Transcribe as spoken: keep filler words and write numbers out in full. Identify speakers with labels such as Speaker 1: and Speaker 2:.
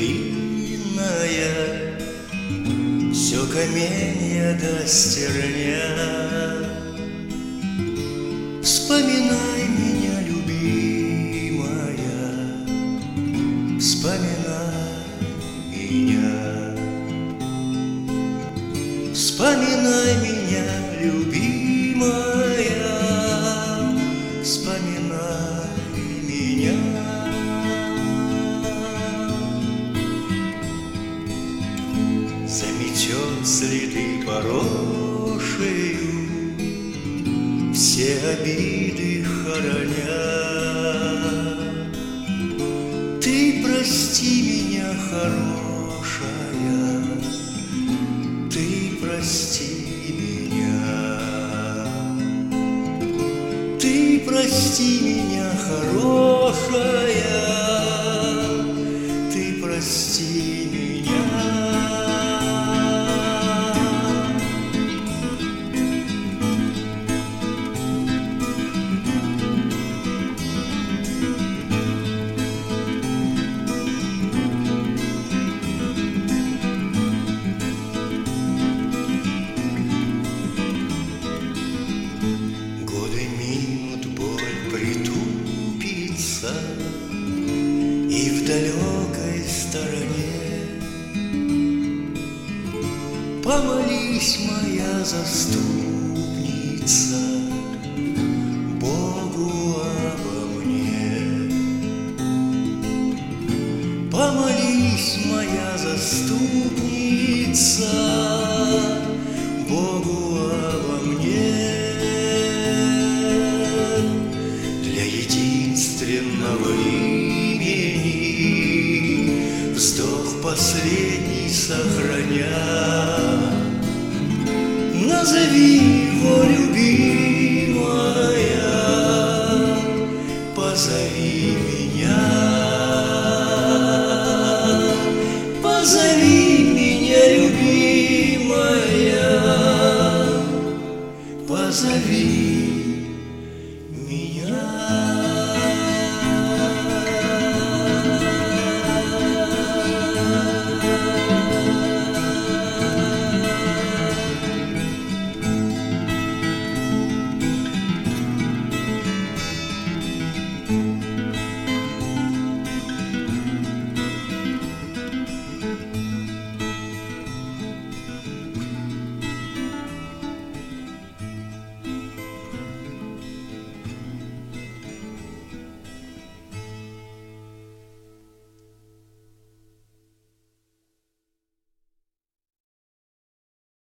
Speaker 1: длинная, все каменья до стерня. Вспоминай меня, любимая, вспоминай меня. Вспоминай меня, любимая, вспоминай меня. Заметет следы порошею, все обиды хороня. Ты прости меня, хорошая, ты прости меня. Ты прости меня, хорошая, ты прости меня. Притупится и в далекой стороне. Помолись, моя заступница, Богу обо мне. Помолись, моя заступница, Богу обо мне. Единственного имени вздох последний сохраня. Назови его, люби.